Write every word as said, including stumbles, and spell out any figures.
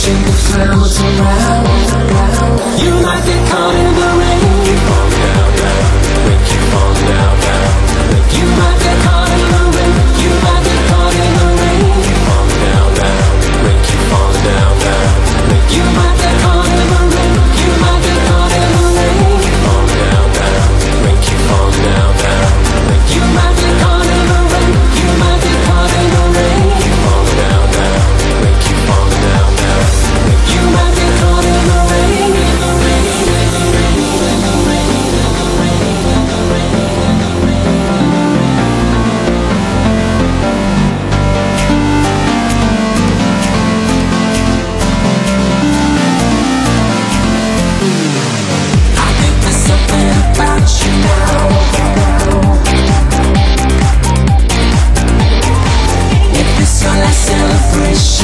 watching the clouds around. You might get caught in the rain. Keep falling down, down. Rain keep falling down, down. You might get caught in the rain. You might get caught in the rain. Keep falling down, down. Rain keep falling down, down. You might get caught in the rain. You might get caught in the rain. Keep falling down, down. Rain keep falling down, down. You might get caught in the rain. You might get caught in the rain. Keep falling down, down. Rain keep falling down, down. You might get caught in the rain. I think there's something about you now. If it's your last celebration,